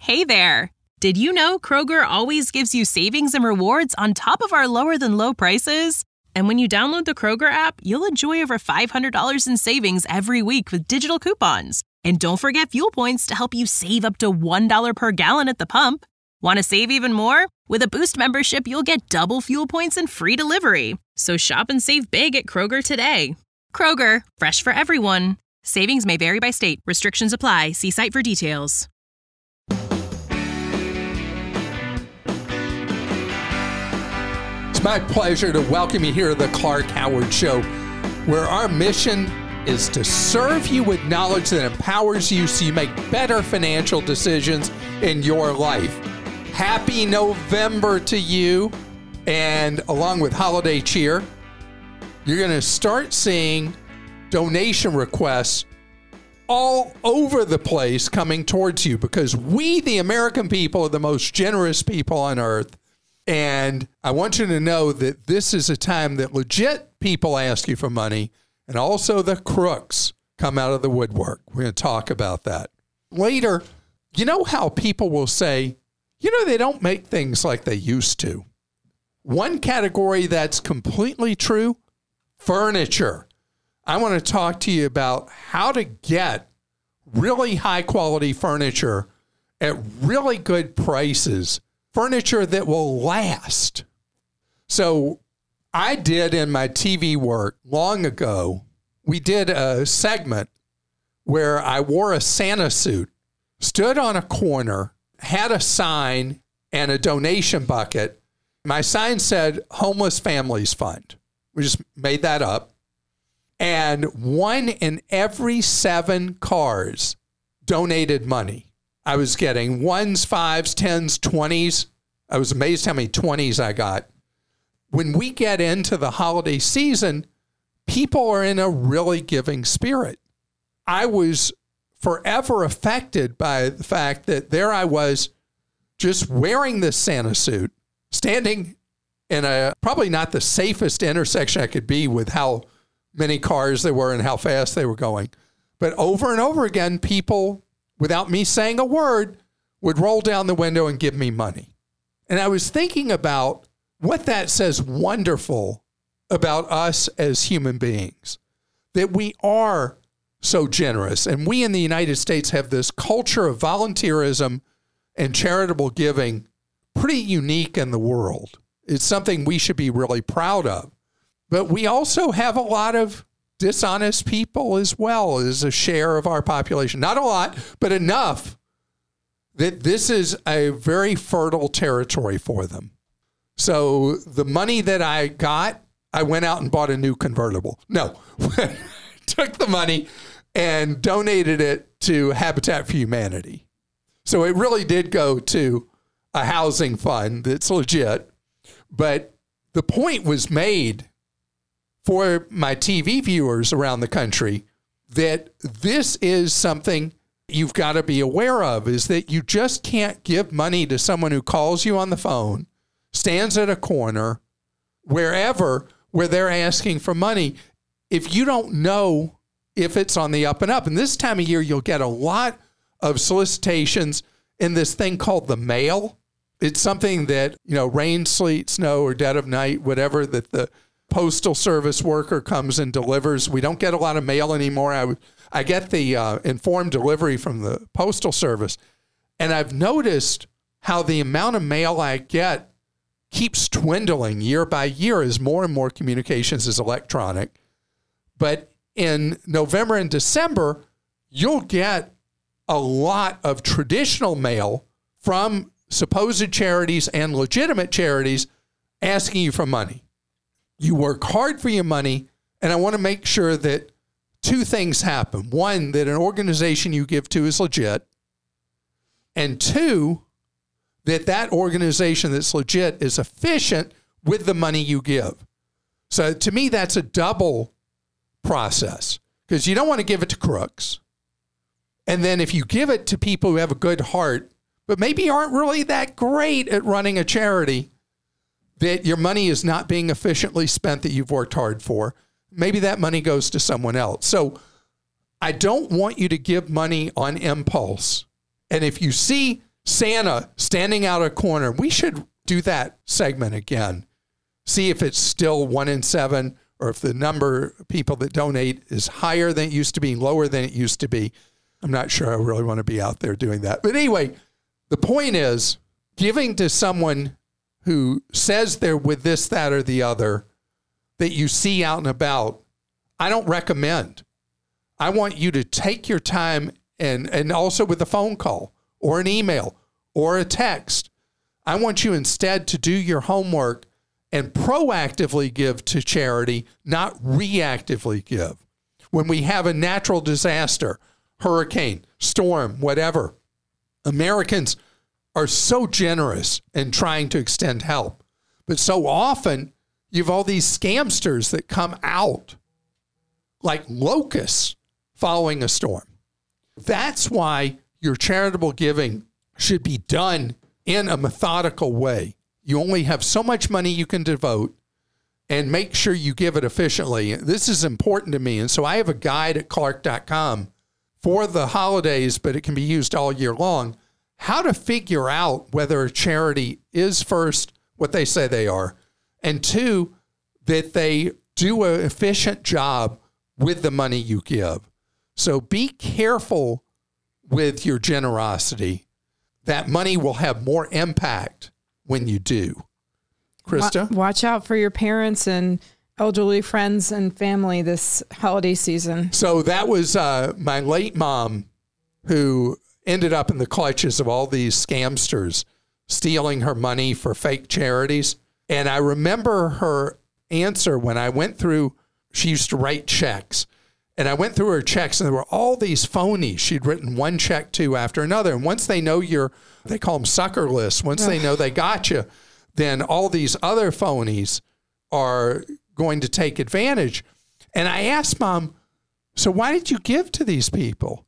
Hey there! Did you know Kroger always gives you savings and rewards on top of our lower-than-low prices? And when you download the Kroger app, you'll enjoy over $500 in savings every week with digital coupons. And don't forget fuel points to help you save up to $1 per gallon at the pump. Want to save even more? With a Boost membership, you'll get double fuel points and free delivery. So shop and save big at Kroger today. Kroger, fresh for everyone. Savings may vary by state. Restrictions apply. See site for details. It's my pleasure to welcome you here to the Clark Howard Show, where our mission is to serve you with knowledge that empowers you so you make better financial decisions in your life. Happy November to you, and along with holiday cheer, you're going to start seeing donation requests all over the place coming towards you because we, the American people, are the most generous people on earth. And I want you to know that this is a time that legit people ask you for money, and also the crooks come out of the woodwork. We're going to talk about that. Later, you know how people will say, they don't make things like they used to. One category that's completely true, furniture. I want to talk to you about how to get really high quality furniture at really good prices. Furniture that will last. So I did in my TV work long ago, we did a segment where I wore a Santa suit, stood on a corner, had a sign and a donation bucket. My sign said Homeless Families Fund. We just made that up. And 1 in every 7 cars donated money. I was getting 1s, 5s, 10s, 20s. I was amazed how many 20s I got. When we get into the holiday season, people are in a really giving spirit. I was forever affected by the fact that there I was just wearing this Santa suit, standing in a probably not the safest intersection I could be with how many cars there were and how fast they were going. But over and over again, people, without me saying a word, would roll down the window and give me money. And I was thinking about what that says wonderful about us as human beings, that we are so generous. And we in the United States have this culture of volunteerism and charitable giving pretty unique in the world. It's something we should be really proud of. But we also have a lot of dishonest people as well as a share of our population. Not a lot, but enough that this is a very fertile territory for them. So the money that I got, I went out and bought a new convertible. No, took the money and donated it to Habitat for Humanity. So it really did go to a housing fund that's legit. But the point was made for my TV viewers around the country that this is something you've got to be aware of, is that you just can't give money to someone who calls you on the phone, stands at a corner, wherever, where they're asking for money, if you don't know if it's on the up and up. And this time of year, you'll get a lot of solicitations in this thing called the mail. It's something that, rain, sleet, snow, or dead of night, whatever, that the postal service worker comes and delivers. We don't get a lot of mail anymore. I get the informed delivery from the postal service, and I've noticed how the amount of mail I get keeps dwindling year by year as more and more communications is electronic. But in November and December, you'll get a lot of traditional mail from supposed charities and legitimate charities asking you for money. You work hard for your money, and I want to make sure that 2 things happen. 1, that an organization you give to is legit, and 2, that organization that's legit is efficient with the money you give. So to me, that's a double process, because you don't want to give it to crooks. And then if you give it to people who have a good heart, but maybe aren't really that great at running a charity, that your money is not being efficiently spent that you've worked hard for, maybe that money goes to someone else. So I don't want you to give money on impulse. And if you see Santa standing out a corner. We should do that segment again. See if it's still 1 in 7 or if the number of people that donate is higher than it used to be, lower than it used to be. I'm not sure I really want to be out there doing that. But anyway, the point is giving to someone who says they're with this, that, or the other that you see out and about, I don't recommend. I want you to take your time and also with a phone call or an email or a text. I want you instead to do your homework and proactively give to charity, not reactively give. When we have a natural disaster, hurricane, storm, whatever, Americans are so generous in trying to extend help. But so often, you have all these scamsters that come out like locusts following a storm. That's why your charitable giving should be done in a methodical way. You only have so much money you can devote, and make sure you give it efficiently. This is important to me. And so I have a guide at Clark.com for the holidays, but it can be used all year long, how to figure out whether a charity is, first, what they say they are, and two, that they do an efficient job with the money you give. So be careful with your generosity. That money will have more impact when you do. Krista? Watch out for your parents and elderly friends and family this holiday season. So that was my late mom who ended up in the clutches of all these scamsters stealing her money for fake charities. And I remember her answer when I went through, she used to write checks. And I went through her checks, and there were all these phonies she'd written one check to after another. And once they know they call them sucker lists. Once they know they got you, then all these other phonies are going to take advantage. And I asked Mom, so why did you give to these people?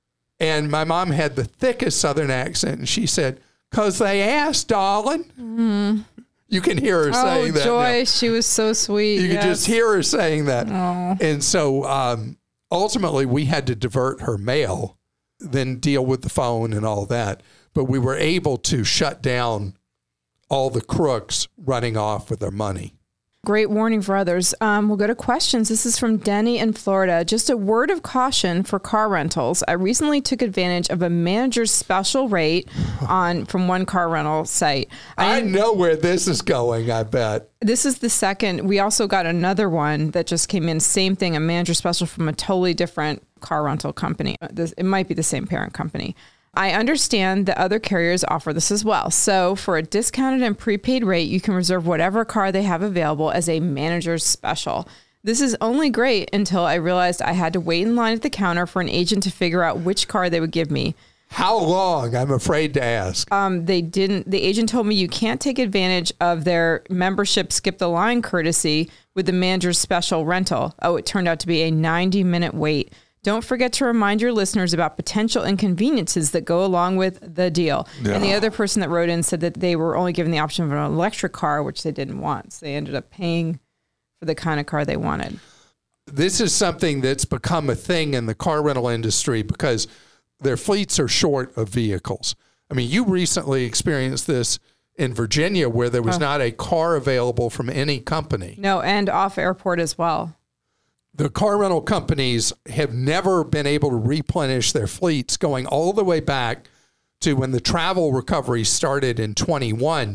And my mom had the thickest Southern accent, and she said, because they asked, darling. Mm-hmm. You can hear her saying that. Oh, Joy, now. She was so sweet. You can just hear her saying that. Oh. And so ultimately, we had to divert her mail, then deal with the phone and all that. But we were able to shut down all the crooks running off with their money. Great warning for others. We'll go to questions. This is from Denny in Florida. Just a word of caution for car rentals. I recently took advantage of a manager's special rate from one car rental site. I know where this is going, I bet. This is the second. We also got another one that just came in. Same thing, a manager special from a totally different car rental company. It might be the same parent company. I understand that other carriers offer this as well. So for a discounted and prepaid rate, you can reserve whatever car they have available as a manager's special. This is only great until I realized I had to wait in line at the counter for an agent to figure out which car they would give me. How long? I'm afraid to ask. They didn't. The agent told me you can't take advantage of their membership skip the line courtesy with the manager's special rental. Oh, it turned out to be a 90-minute wait. Don't forget to remind your listeners about potential inconveniences that go along with the deal. Yeah. And the other person that wrote in said that they were only given the option of an electric car, which they didn't want. So they ended up paying for the kind of car they wanted. This is something that's become a thing in the car rental industry because their fleets are short of vehicles. I mean, you recently experienced this in Virginia where there was not a car available from any company. No, and off airport as well. The car rental companies have never been able to replenish their fleets going all the way back to when the travel recovery started in 21.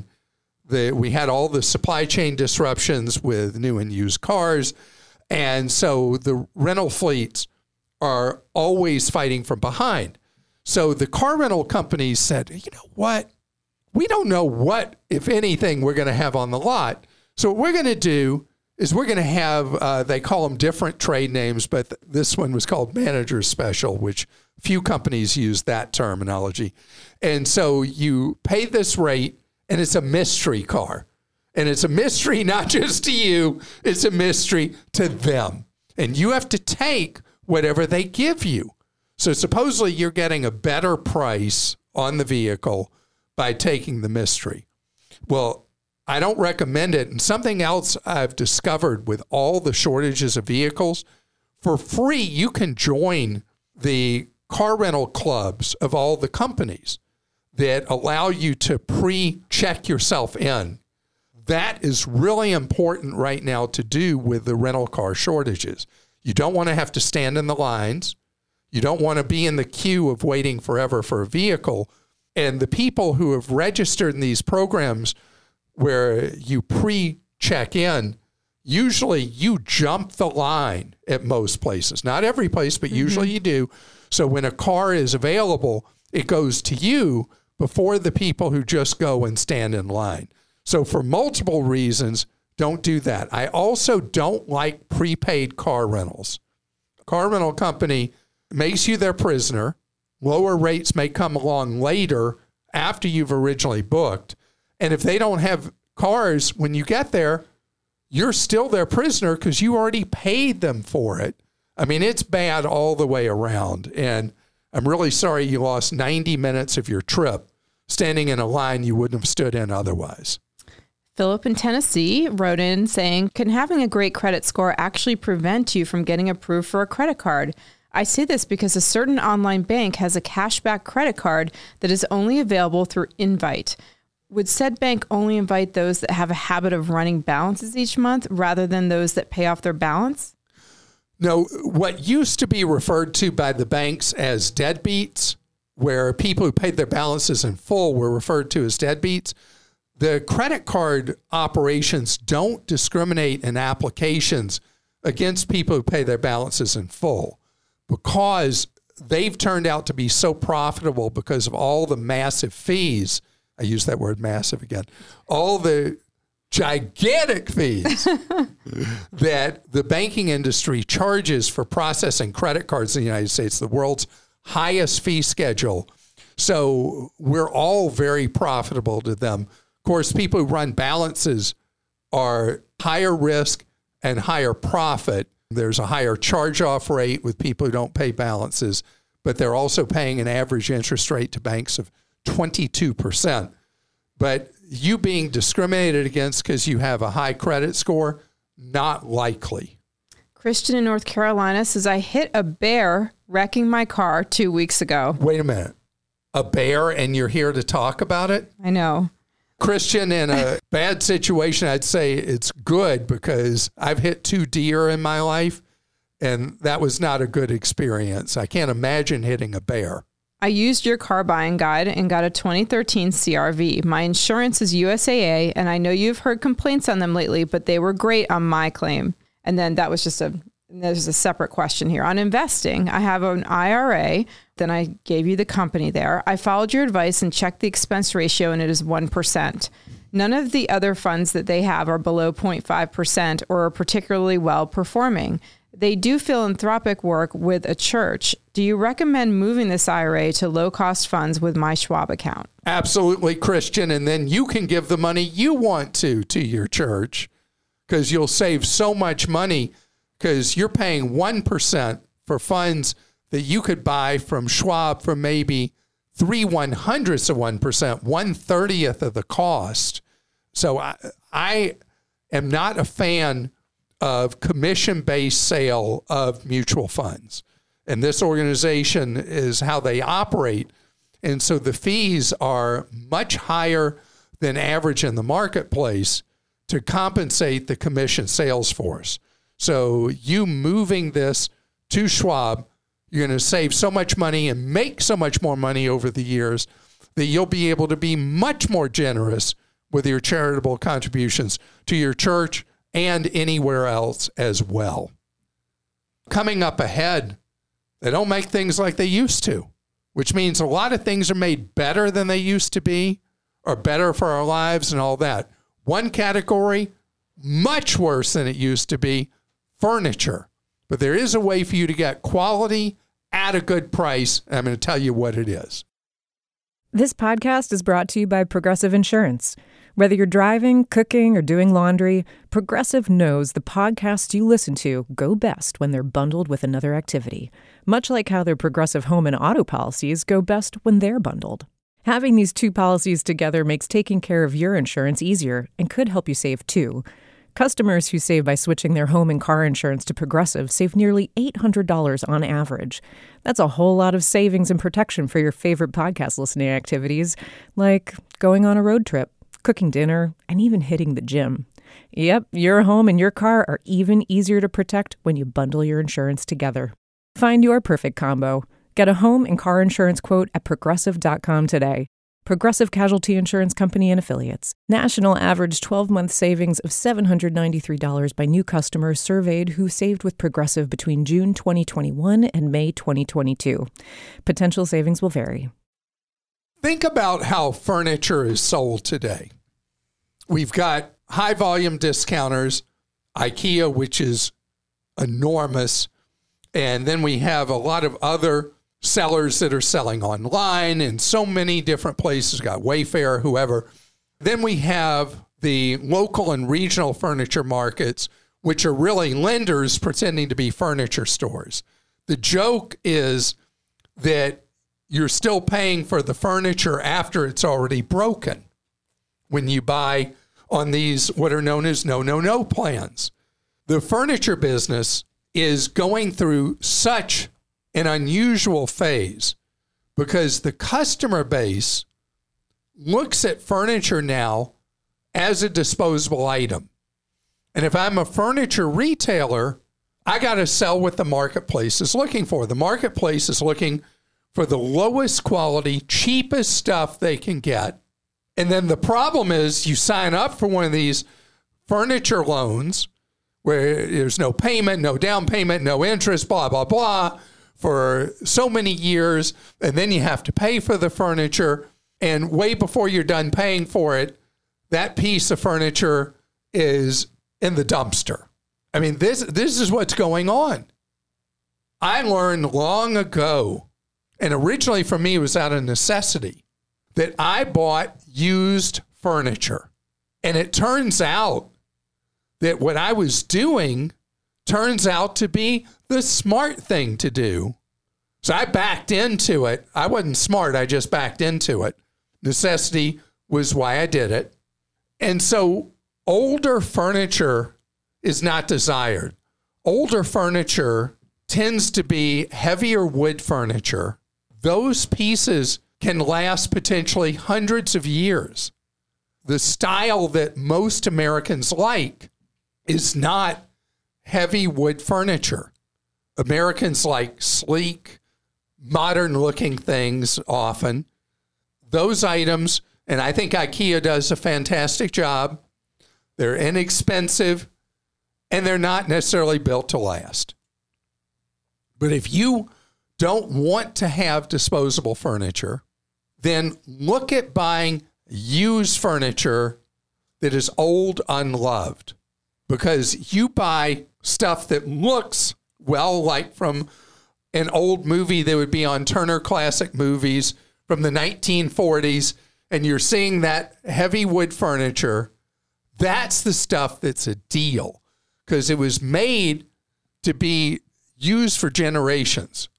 We had all the supply chain disruptions with new and used cars. And so the rental fleets are always fighting from behind. So the car rental companies said, you know what? We don't know what, if anything, we're going to have on the lot. So what we're going to do is we're going to have, they call them different trade names, but this one was called manager special, which few companies use that terminology. And so you pay this rate, and it's a mystery car. And it's a mystery not just to you, it's a mystery to them. And you have to take whatever they give you. So supposedly you're getting a better price on the vehicle by taking the mystery. Well, I don't recommend it. And something else I've discovered with all the shortages of vehicles, for free, you can join the car rental clubs of all the companies. that allow you to pre-check yourself in. That is really important right now to do with the rental car shortages. You don't want to have to stand in the lines. You don't want to be in the queue of waiting forever for a vehicle. And the people who have registered in these programs where you pre-check in, usually you jump the line at most places. Not every place, but usually you do. So when a car is available, it goes to you before the people who just go and stand in line. So for multiple reasons, don't do that. I also don't like prepaid car rentals. A car rental company makes you their prisoner. Lower rates may come along later after you've originally booked. And if they don't have cars when you get there, you're still their prisoner because you already paid them for it. I mean, it's bad all the way around. And I'm really sorry you lost 90 minutes of your trip standing in a line you wouldn't have stood in otherwise. Philip in Tennessee wrote in saying, can having a great credit score actually prevent you from getting approved for a credit card? I say this because a certain online bank has a cashback credit card that is only available through Invite. Would said bank only invite those that have a habit of running balances each month rather than those that pay off their balance? No, what used to be referred to by the banks as deadbeats, where people who paid their balances in full were referred to as deadbeats, the credit card operations don't discriminate in applications against people who pay their balances in full because they've turned out to be so profitable because of all the massive fees. I use that word massive again. All the gigantic fees that the banking industry charges for processing credit cards in the United States, the world's highest fee schedule. So we're all very profitable to them. Of course, people who run balances are higher risk and higher profit. There's a higher charge-off rate with people who don't pay balances, but they're also paying an average interest rate to banks of 22%. But you being discriminated against because you have a high credit score, not likely. Christian in North Carolina says, I hit a bear wrecking my car 2 weeks ago. Wait a minute. A bear and you're here to talk about it? I know. Christian, in a bad situation, I'd say it's good because I've hit 2 deer in my life, and that was not a good experience. I can't imagine hitting a bear. I used your car buying guide and got a 2013 CRV. My insurance is USAA, and I know you've heard complaints on them lately, but they were great on my claim. And then that was just there's a separate question here. On investing, I have an IRA. Then I gave you the company there. I followed your advice and checked the expense ratio, and it is 1%. None of the other funds that they have are below 0.5% or are particularly well performing. They do philanthropic work with a church. Do you recommend moving this IRA to low-cost funds with my Schwab account? Absolutely, Christian. And then you can give the money you want to your church because you'll save so much money because you're paying 1% for funds that you could buy from Schwab for maybe 0.03% of 1%, 1/30th of the cost. So I am not a fan of commission-based sale of mutual funds. And this organization is how they operate. And so the fees are much higher than average in the marketplace to compensate the commission sales force. So you moving this to Schwab, you're going to save so much money and make so much more money over the years that you'll be able to be much more generous with your charitable contributions to your church and anywhere else as well. Coming up ahead, they don't make things like they used to, which means a lot of things are made better than they used to be or better for our lives and all that. One category, much worse than it used to be, furniture. But there is a way for you to get quality at a good price. And I'm going to tell you what it is. This podcast is brought to you by Progressive Insurance. Whether you're driving, cooking, or doing laundry, Progressive knows the podcasts you listen to go best when they're bundled with another activity, much like how their Progressive home and auto policies go best when they're bundled. Having these two policies together makes taking care of your insurance easier and could help you save too. Customers who save by switching their home and car insurance to Progressive save nearly $800 on average. That's a whole lot of savings and protection for your favorite podcast listening activities, like going on a road trip, cooking dinner, and even hitting the gym. Yep, your home and your car are even easier to protect when you bundle your insurance together. Find your perfect combo. Get a home and car insurance quote at Progressive.com today. Progressive Casualty Insurance Company and Affiliates. National average 12-month savings of $793 by new customers surveyed who saved with Progressive between June 2021 and May 2022. Potential savings will vary. Think about how furniture is sold today. We've got high-volume discounters, IKEA, which is enormous, and then we have a lot of other sellers that are selling online in so many different places, got Wayfair, whoever. Then we have the local and regional furniture markets, which are really lenders pretending to be furniture stores. The joke is that you're still paying for the furniture after it's already broken when you buy on these what are known as no plans. The furniture business is going through such an unusual phase because the customer base looks at furniture now as a disposable item. And if I'm a furniture retailer, I got to sell what the marketplace is looking for. The marketplace is looking for the lowest quality, cheapest stuff they can get. And then the problem is you sign up for one of these furniture loans where there's no payment, no down payment, no interest, blah, blah, blah, for so many years. And then you have to pay for the furniture. And way before you're done paying for it, that piece of furniture is in the dumpster. I mean, this is what's going on. I learned long ago, and originally for me it was out of necessity, that I bought used furniture. And it turns out that what I was doing turns out to be the smart thing to do. So I backed into it. I wasn't smart. I just backed into it. Necessity was why I did it. And so older furniture is not desired. Older furniture tends to be heavier wood furniture. Those pieces can last potentially hundreds of years. The style that most Americans like is not heavy wood furniture. Americans like sleek, modern-looking things often. Those items, and I think IKEA does a fantastic job, they're inexpensive, and they're not necessarily built to last. But if you don't want to have disposable furniture, then look at buying used furniture that is old, unloved. Because you buy stuff that looks, well, like from an old movie that would be on Turner Classic Movies from the 1940s, and you're seeing that heavy wood furniture, that's the stuff that's a deal. Because it was made to be used for generations.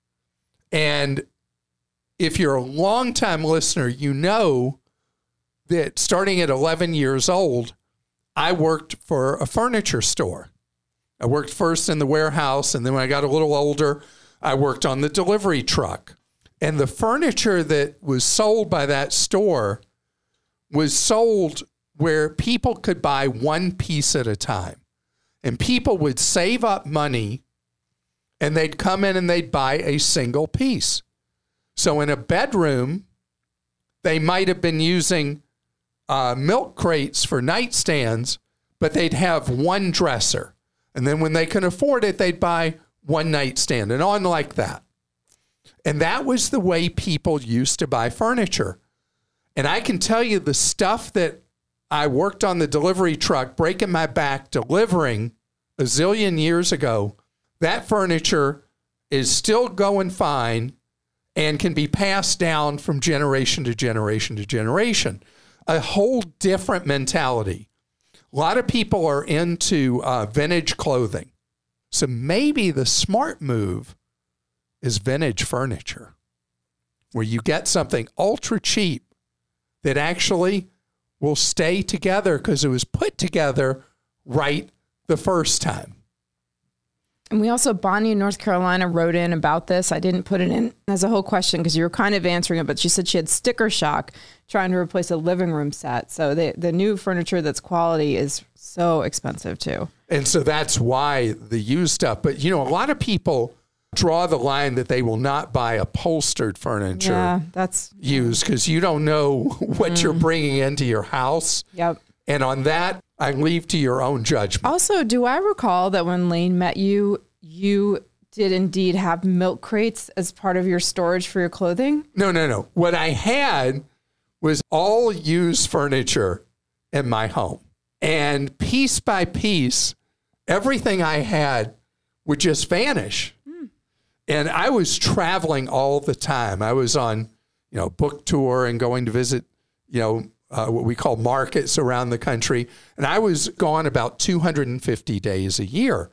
And if you're a longtime listener, you know that starting at 11 years old, I worked for a furniture store. I worked first in the warehouse, and then when I got a little older, I worked on the delivery truck. And the furniture that was sold by that store was sold where people could buy one piece at a time. And people would save up money, and they'd come in and they'd buy a single piece. So in a bedroom, they might have been using milk crates for nightstands, but they'd have one dresser. And then when they can afford it, they'd buy one nightstand and on like that. And that was the way people used to buy furniture. And I can tell you the stuff that I worked on the delivery truck, breaking my back, delivering a zillion years ago, that furniture is still going fine and can be passed down from generation to generation to generation. A whole different mentality. A lot of people are into vintage clothing. So maybe the smart move is vintage furniture, where you get something ultra cheap that actually will stay together because it was put together right the first time. And we also, Bonnie in North Carolina wrote in about this. I didn't put it in as a whole question because you were kind of answering it, but she said she had sticker shock trying to replace a living room set. So the new furniture that's quality is so expensive too. And so that's why the used stuff. But, a lot of people draw the line that they will not buy upholstered furniture. Yeah, that's used because you don't know what you're bringing into your house. Yep. And on that, I leave to your own judgment. Also, do I recall that when Lane met you, you did indeed have milk crates as part of your storage for your clothing? No. What I had was all used furniture in my home. And piece by piece, everything I had would just vanish. And I was traveling all the time. I was on, book tour and going to visit, what we call markets around the country. And I was gone about 250 days a year.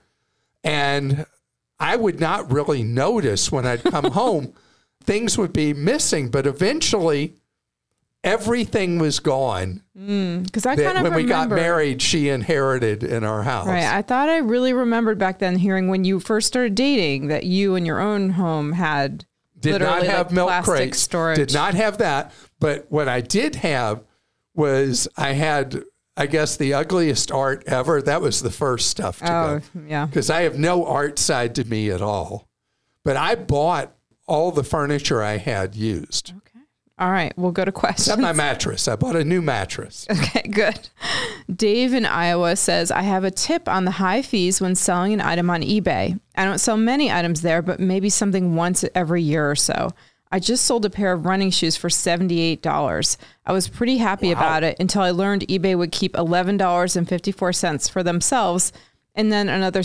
And I would not really notice when I'd come home, things would be missing. But eventually, everything was gone. Because I kind of when we got married, she inherited in our house. Right. I thought I really remembered back then hearing when you first started dating that you in your own home had did not have milk crates. Storage. Did not have that. But what I did have was I had, I guess, the ugliest art ever. That was the first stuff to go. Yeah. Because I have no art side to me at all. But I bought all the furniture I had used. Okay. All right, we'll go to questions. Except my mattress. I bought a new mattress. Okay, good. Dave in Iowa says, I have a tip on the high fees when selling an item on eBay. I don't sell many items there, but maybe something once every year or so. I just sold a pair of running shoes for $78. I was pretty happy about it until I learned eBay would keep $11.54 for themselves and then another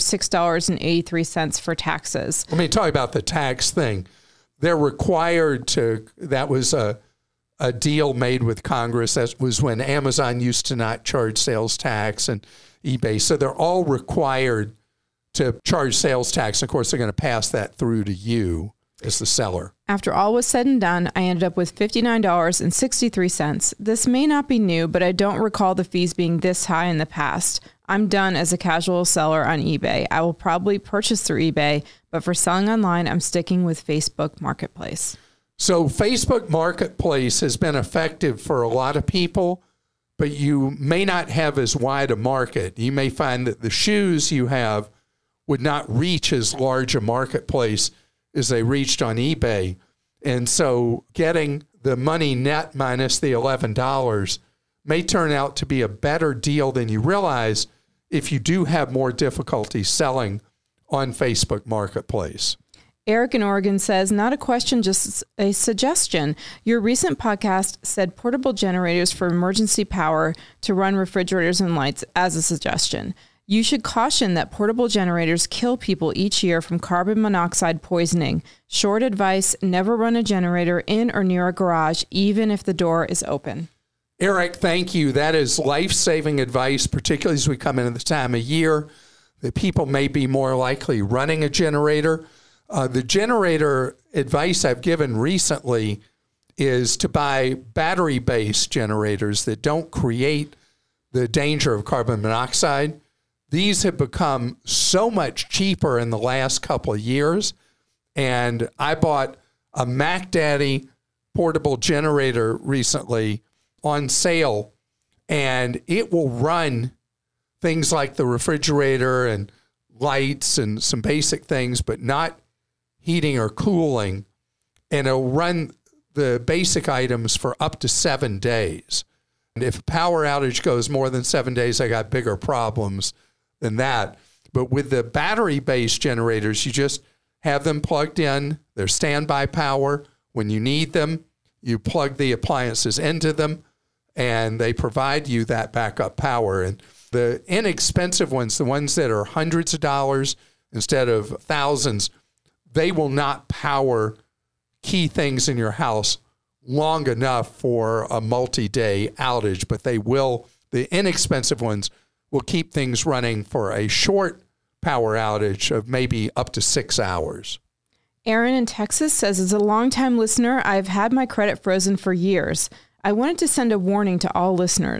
$6.83 for taxes. Let me talk about the tax thing. They're required to, that was a deal made with Congress. That was when Amazon used to not charge sales tax and eBay. So they're all required to charge sales tax. Of course, they're going to pass that through to you as the seller. After all was said and done, I ended up with $59.63. This may not be new, but I don't recall the fees being this high in the past. I'm done as a casual seller on eBay. I will probably purchase through eBay, but for selling online, I'm sticking with Facebook Marketplace. So Facebook Marketplace has been effective for a lot of people, but you may not have as wide a market. You may find that the shoes you have would not reach as large a marketplace as they reached on eBay. And so getting the money net minus the $11 may turn out to be a better deal than you realize if you do have more difficulty selling on Facebook Marketplace. Eric in Oregon says, not a question, just a suggestion. Your recent podcast said portable generators for emergency power to run refrigerators and lights as a suggestion. You should caution that portable generators kill people each year from carbon monoxide poisoning. Short advice, never run a generator in or near a garage, even if the door is open. Eric, thank you. That is life-saving advice, particularly as we come into the time of year that people may be more likely running a generator. The generator advice I've given recently is to buy battery-based generators that don't create the danger of carbon monoxide. These have become so much cheaper in the last couple of years. And I bought a Mac Daddy portable generator recently on sale, and it will run things like the refrigerator and lights and some basic things, but not heating or cooling. And it'll run the basic items for up to 7 days. And if a power outage goes more than 7 days, I got bigger problems than that. But with the battery-based generators, you just have them plugged in. They're standby power. When you need them, you plug the appliances into them, and they provide you that backup power. And the inexpensive ones, the ones that are hundreds of dollars instead of thousands, they will not power key things in your house long enough for a multi-day outage, but they will, the inexpensive ones will keep things running for a short power outage of maybe up to 6 hours. Aaron in Texas says, as a longtime listener, I've had my credit frozen for years. I wanted to send a warning to all listeners.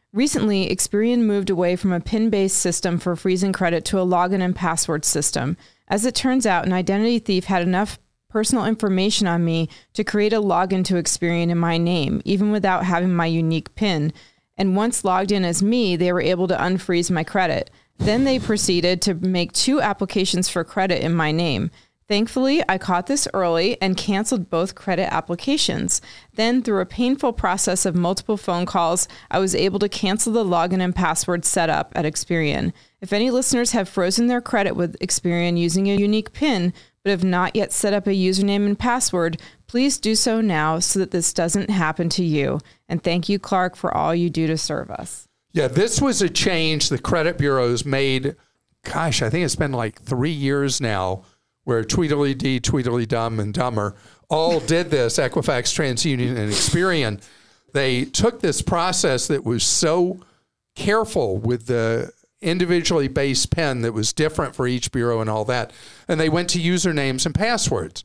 Recently, Experian moved away from a PIN-based system for freezing credit to a login and password system. As it turns out, an identity thief had enough personal information on me to create a login to Experian in my name, even without having my unique PIN. And once logged in as me, they were able to unfreeze my credit. Then they proceeded to make 2 applications for credit in my name. Thankfully, I caught this early and canceled both credit applications. Then, through a painful process of multiple phone calls, I was able to cancel the login and password setup at Experian. If any listeners have frozen their credit with Experian using a unique PIN, but have not yet set up a username and password, please do so now so that this doesn't happen to you. And thank you, Clark, for all you do to serve us. Yeah, this was a change the credit bureaus made. Gosh, I think it's been like 3 years now, where Tweedledee, Tweedledum, and Dumber all did this, Equifax, TransUnion, and Experian. They took this process that was so careful with the individually based PIN that was different for each bureau and all that, and they went to usernames and passwords.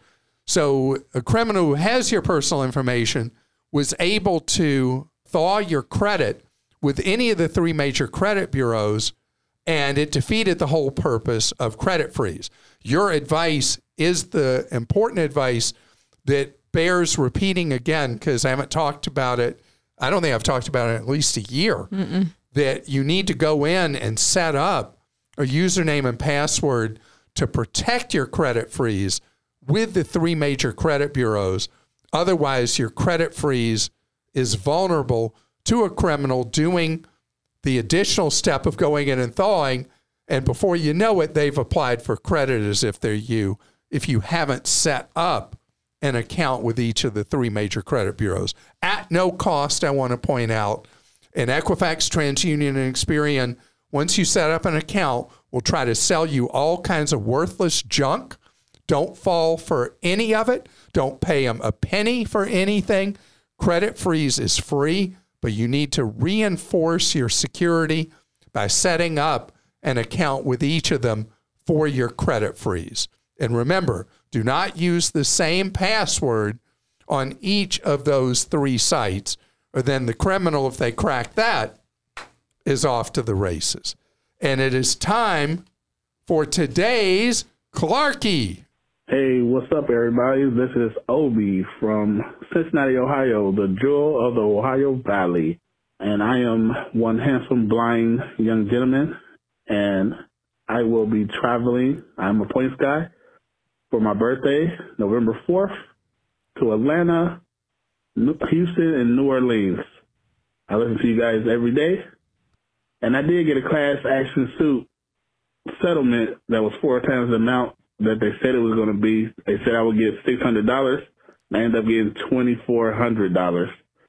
So a criminal who has your personal information was able to thaw your credit with any of the 3 major credit bureaus, and it defeated the whole purpose of credit freeze. Your advice is the important advice that bears repeating again, because I haven't talked about it. I don't think I've talked about it in at least a year, that you need to go in and set up a username and password to protect your credit freeze with the 3 major credit bureaus. Otherwise, your credit freeze is vulnerable to a criminal doing the additional step of going in and thawing, and before you know it, they've applied for credit as if they're you, if you haven't set up an account with each of the 3 major credit bureaus. At no cost, I want to point out, and Equifax, TransUnion, and Experian, once you set up an account, will try to sell you all kinds of worthless junk. Don't fall for any of it. Don't pay them a penny for anything. Credit freeze is free, but you need to reinforce your security by setting up an account with each of them for your credit freeze. And remember, do not use the same password on each of those 3 sites, or then the criminal, if they crack that, is off to the races. And it is time for today's Clarkie. Hey, what's up, everybody? This is Obi from Cincinnati, Ohio, the jewel of the Ohio Valley. And I am one handsome, blind young gentleman, and I will be traveling. I'm a points guy for my birthday, November 4th, to Atlanta, Houston, and New Orleans. I listen to you guys every day, and I did get a class action suit settlement that was 4 times the amount that they said it was going to be. They said I would get $600. I ended up getting $2,400.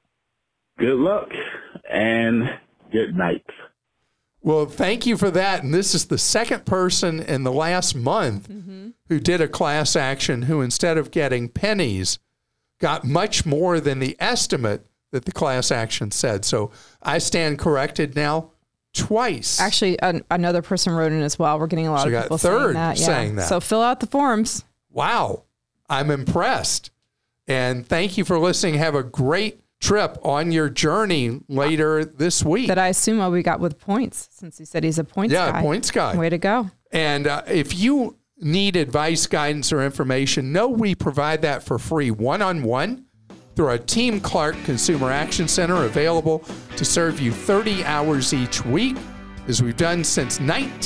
Good luck and good night. Well, thank you for that. And this is the second person in the last month who did a class action who, instead of getting pennies, got much more than the estimate that the class action said. So I stand corrected now twice. Actually, another person wrote in as well. We're getting a lot of people saying that. So fill out the forms. Wow. I'm impressed. And thank you for listening. Have a great trip on your journey later this week. That I assume we got with points, since he said he's a points guy. Yeah, points guy. Way to go. And if you need advice, guidance, or information, know we provide that for free one-on-one through our Team Clark Consumer Action Center, available to serve you 30 hours each week, as we've done since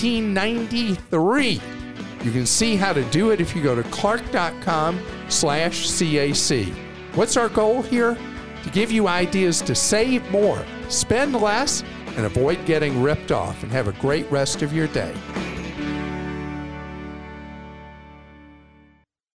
1993. You can see how to do it if you go to clark.com/CAC. What's our goal here? To give you ideas to save more, spend less, and avoid getting ripped off. And have a great rest of your day.